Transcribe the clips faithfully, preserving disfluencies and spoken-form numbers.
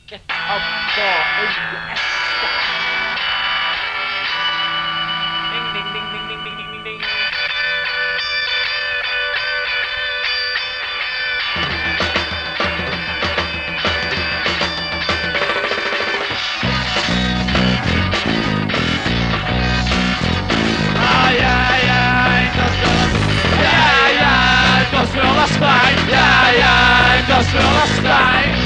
Get up for Iniesta. Ding ding ding ding ding ding ding ding ding. Ay, ay, ay, industrial Spain, yeah, yeah, industrial Spain.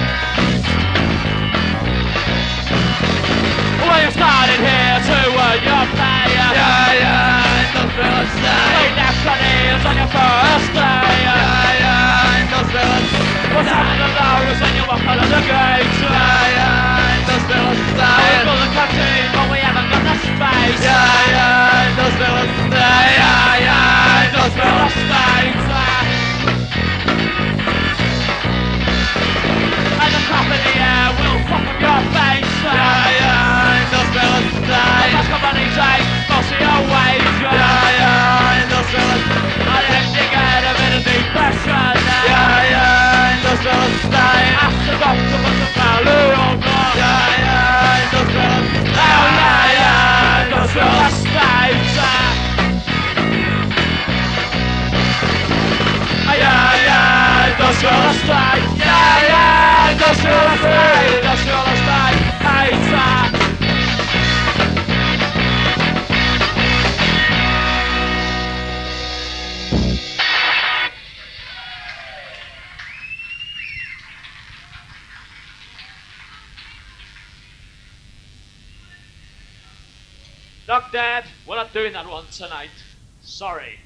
Well, you started here to earn your pay, yeah, yeah, industrial Spain. You left your knees on your first day, yeah, yeah, industrial Spain. What's happened to those when you walk out of the gates, yeah, yeah, industrial Spain. We've got the canteen, but we haven't got the space, yeah, yeah, industrial Spain, yeah, yeah, industrial Spain. And the crap in the air will fuck up your face. Yeah, yeah, industrial estate. That's got money take most of your wage. Yeah, yeah, industrial estate. I didn't dig out of it in depression. Yeah, yeah, industrial estate. Ask the doctor for some value or not. Yeah, yeah, industrial estate. Oh, yeah, yeah, industrial estate. Yeah, yeah, industrial estate. Yeah, yeah, industrial estate. Industrial estate. Hater. Look, Dad, we're not doing that one tonight. Sorry.